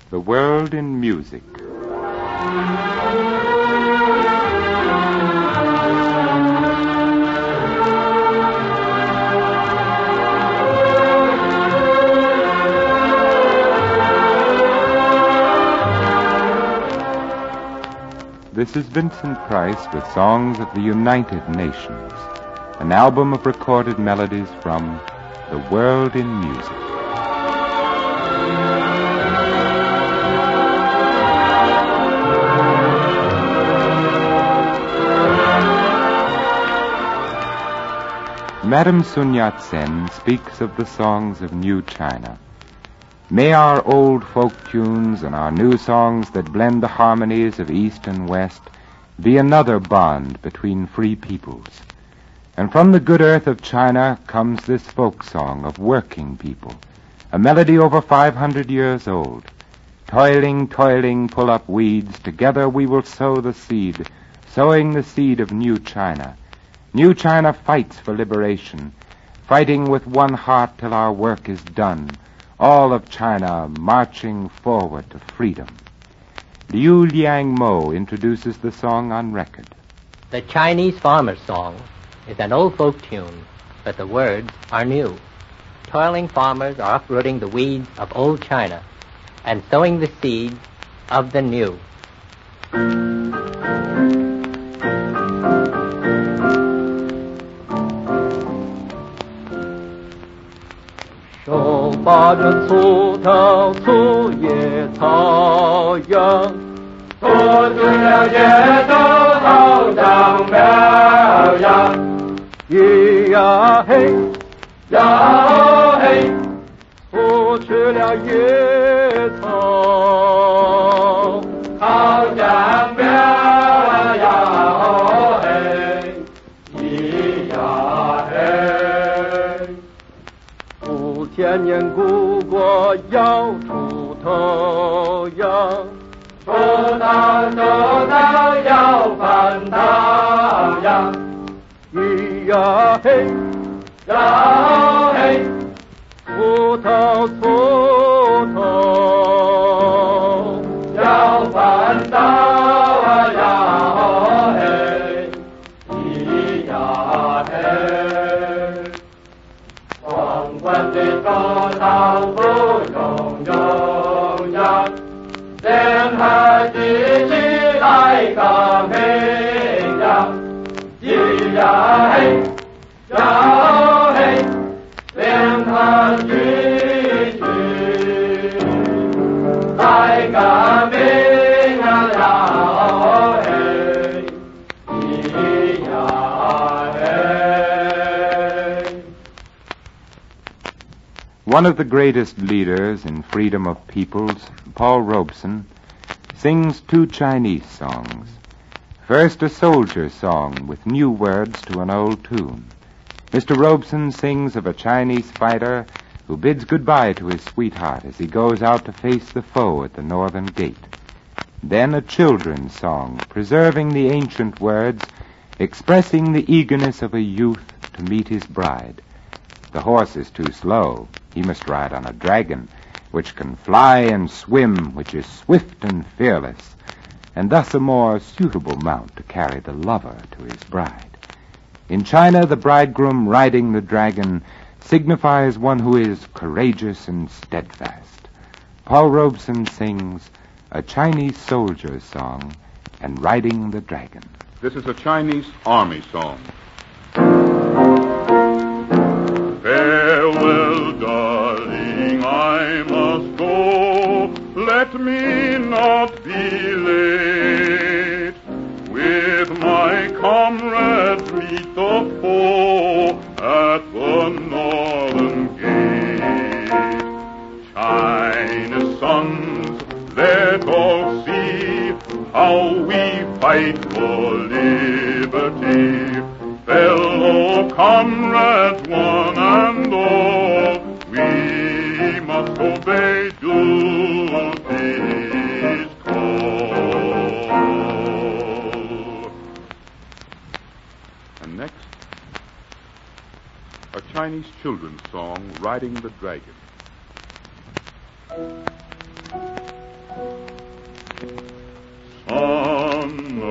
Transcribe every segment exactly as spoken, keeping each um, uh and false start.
The World in Music. This is Vincent Price with Songs of the United Nations, an album of recorded melodies from The World in Music. Madame Sun Yat-sen speaks of the songs of New China. May our old folk tunes and our new songs that blend the harmonies of East and West be another bond between free peoples. And from the good earth of China comes this folk song of working people, a melody over five hundred years old. Toiling, toiling, pull up weeds, together we will sow the seed, sowing the seed of New China. New China fights for liberation, fighting with one heart till our work is done, all of China marching forward to freedom. Liu Liang Mo introduces the song on record. The Chinese Farmer's Song is an old folk tune, but the words are new. Toiling farmers are uprooting the weeds of old China and sowing the seeds of the new. 手把着锄头，锄野草秧，锄出了野豆好长苗芽。咿呀嘿，呀嘿，锄去了野草，好长苗呀嘿，咿呀嘿。 千年古国要锄头秧，锄头锄头要翻稻秧，咿呀嘿，呀嘿，锄头锄头要翻稻呀嘿，咿呀嘿。 官队高堂不用用呀，联合起起来革命呀，咿呀嘿，呀嘿，联合起起来革命呀呀嘿，咿呀嘿。 One of the greatest leaders in freedom of peoples, Paul Robeson, sings two Chinese songs. First, a soldier song with new words to an old tune. Mister Robeson sings of a Chinese fighter who bids goodbye to his sweetheart as he goes out to face the foe at the northern gate. Then a children's song, preserving the ancient words, expressing the eagerness of a youth to meet his bride. The horse is too slow. He must ride on a dragon, which can fly and swim, which is swift and fearless, and thus a more suitable mount to carry the lover to his bride. In China, the bridegroom riding the dragon signifies one who is courageous and steadfast. Paul Robeson sings a Chinese soldier's song and riding the dragon. This is a Chinese army song. Farewell, darling, I must go. Let me not be late. With my comrades meet the foe at the northern gate. China's sons, let all see how we fight for liberty. Fellow comrades, one and all, we must obey duty's call. And next, a Chinese children's song, Riding the Dragon. sun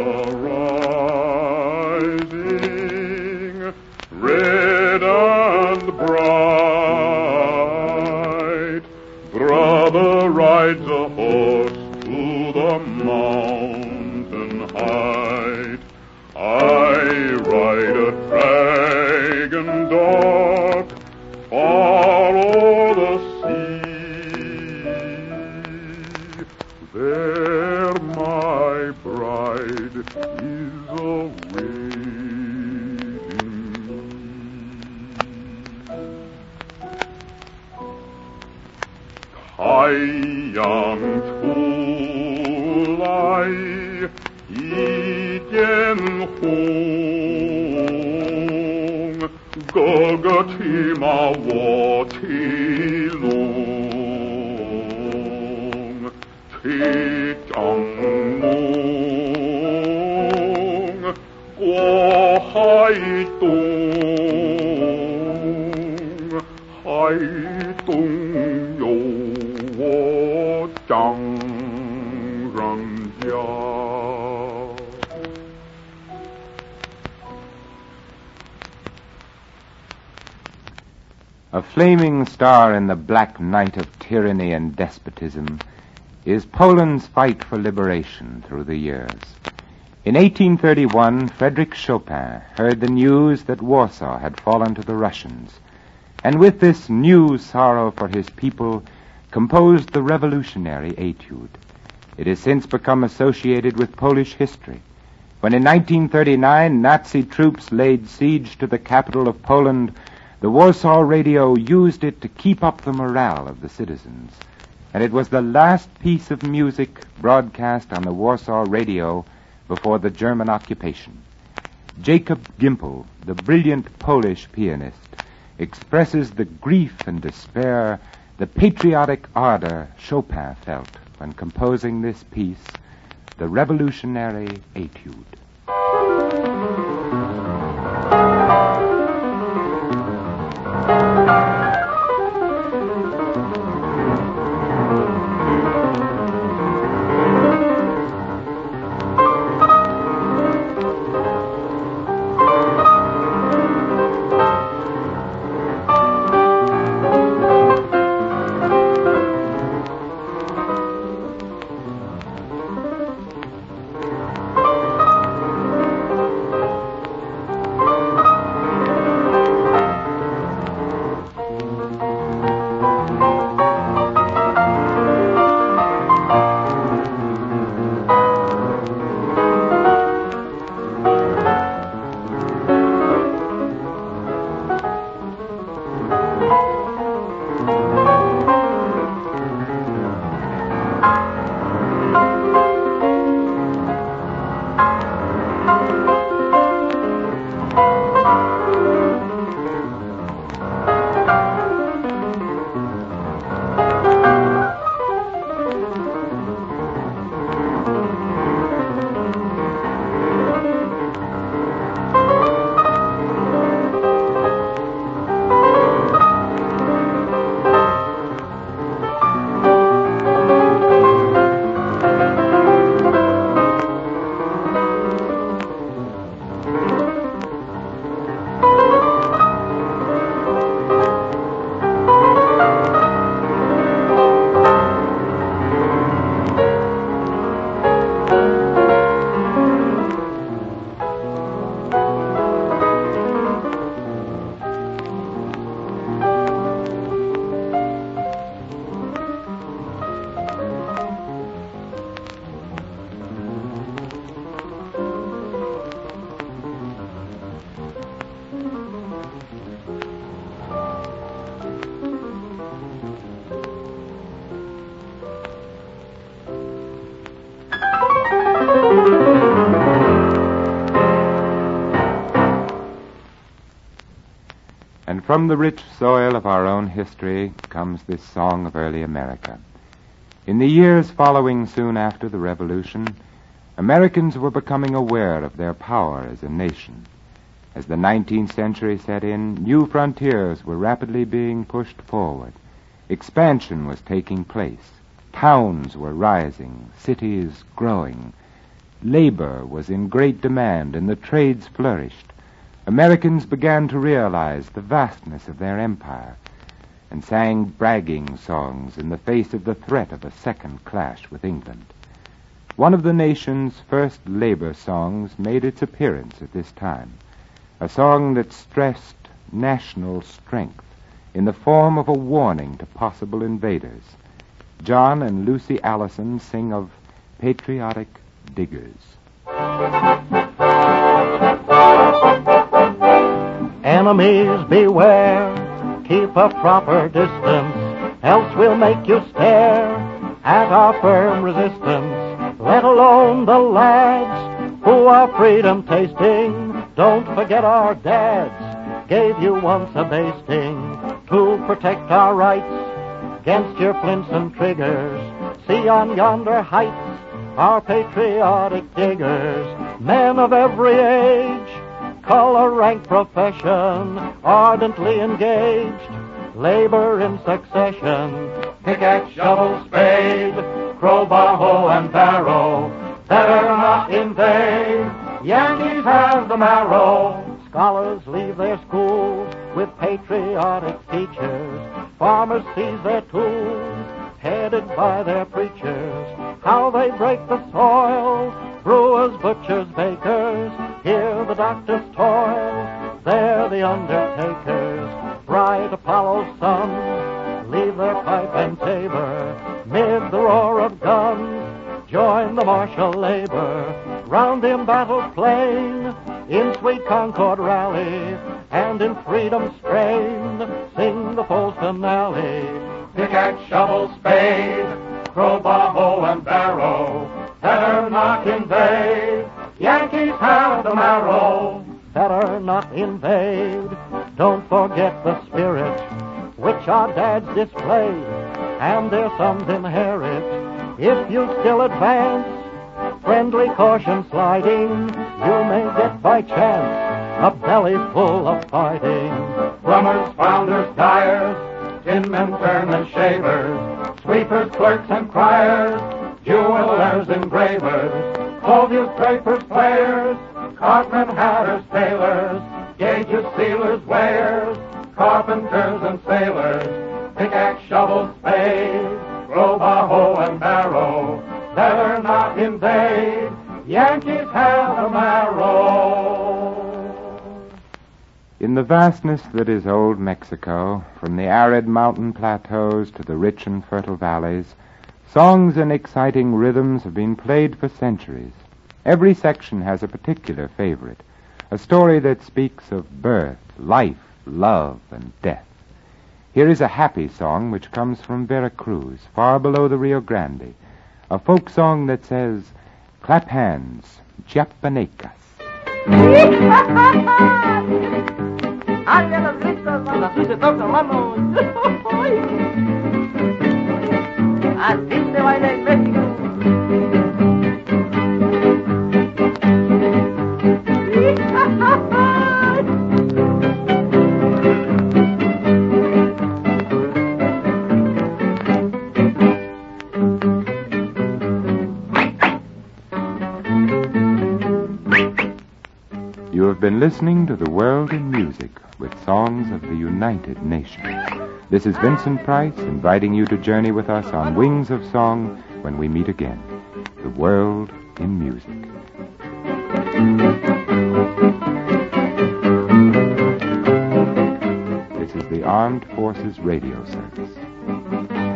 a-rising, red and bright. Brother rides a horse to the mountain height. I ride a dragon dark, follow the sea. There my bride is awaiting me. Kajang tulay igen hong, Golgatima watilong, Titang mong, Go haitung, haitung yo wo chang rang jia. A flaming star in the black night of tyranny and despotism is Poland's fight for liberation through the years. In eighteen thirty-one, Frédéric Chopin heard the news that Warsaw had fallen to the Russians, and with this new sorrow for his people, composed the revolutionary etude. It has since become associated with Polish history, when in nineteen thirty-nine Nazi troops laid siege to the capital of Poland. The Warsaw Radio used it to keep up the morale of the citizens, and it was the last piece of music broadcast on the Warsaw Radio before the German occupation. Jacob Gimpel, the brilliant Polish pianist, expresses the grief and despair, the patriotic ardor Chopin felt when composing this piece, the revolutionary etude. And from the rich soil of our own history comes this song of early America. In the years following soon after the Revolution, Americans were becoming aware of their power as a nation. As the nineteenth century set in, new frontiers were rapidly being pushed forward. Expansion was taking place. Towns were rising, cities growing. Labor was in great demand, and the trades flourished. Americans began to realize the vastness of their empire and sang bragging songs in the face of the threat of a second clash with England. One of the nation's first labor songs made its appearance at this time, a song that stressed national strength in the form of a warning to possible invaders. John and Lucy Allison sing of patriotic diggers. Enemies beware, keep a proper distance, else we'll make you stare at our firm resistance. Let alone the lads who are freedom tasting. Don't forget our dads gave you once a basting to protect our rights against your flints and triggers. See on yonder heights our patriotic diggers, men of every age, color, rank, profession, ardently engaged, labor in succession. Pickaxe, shovel, spade, crowbar, hoe, and barrow, better not invade. Yankees have the marrow. Scholars leave their schools with patriotic teachers. Farmers seize their tools, headed by their preachers. How they break the soil, brewers, butchers, bakers. Here the doctors toil, there the undertakers. Bright Apollo's sons leave their pipe and tabor. Mid the roar of guns, join the martial labor. Round the embattled plain, in sweet concord rally, and in freedom strain, sing the foe's finale. Pickaxe, shovel, spade, crowbar, hoe, and barrow, better not invade. Yankees have the marrow. Better not invade. Don't forget the spirit which our dads displayed, and their sons inherit. If you still advance, friendly caution sliding, you may get by chance a belly full of fighting. Plumbers, founders, dyers, tinmen, turnmen, shavers, sweepers, clerks, and criers, jewelers, engravers, clothiers, drapers, players, cartmen, hatters, tailors, gauges, sealers, weighers, carpenters, and sailors, pickaxe, shovel, spade, crowbar, hoe, and barrow, better not invade. Yankees have the marrow. In the vastness that is old Mexico, from the arid mountain plateaus to the rich and fertile valleys, songs and exciting rhythms have been played for centuries. Every section has a particular favorite, a story that speaks of birth, life, love, and death. Here is a happy song which comes from Veracruz, far below the Rio Grande, a folk song that says, "Clap hands, chiapanecas." Así se baila en México. You have been listening to The World in Music with songs of the United Nations. This is Vincent Price inviting you to journey with us on Wings of Song when we meet again. The World in Music. This is the Armed Forces Radio Service.